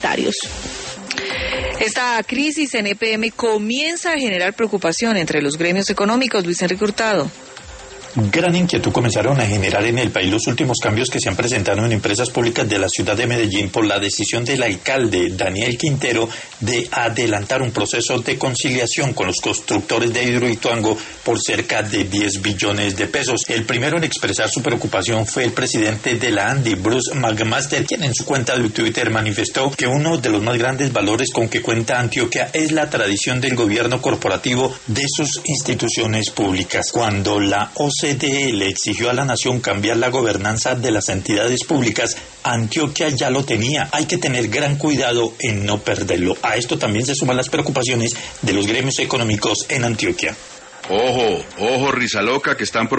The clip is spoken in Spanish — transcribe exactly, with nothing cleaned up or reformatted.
sanitarios. Esta crisis en E P M comienza a generar preocupación entre los gremios económicos. Luis Enrique Hurtado. Gran inquietud comenzaron a generar en el país los últimos cambios que se han presentado en empresas públicas de la ciudad de Medellín por la decisión del alcalde Daniel Quintero de adelantar un proceso de conciliación con los constructores de Hidroituango por cerca de diez billones de pesos. El primero en expresar su preocupación fue el presidente de la ANDI, Bruce McMaster, quien en su cuenta de Twitter manifestó que uno de los más grandes valores con que cuenta Antioquia es la tradición del gobierno corporativo de sus instituciones públicas. Cuando la O C D E le exigió a la nación cambiar la gobernanza de las entidades públicas, Antioquia ya lo tenía. Hay que tener gran cuidado en no perderlo. A esto también se suman las preocupaciones de los gremios económicos en Antioquia. Ojo, ojo, Rizaloca, que están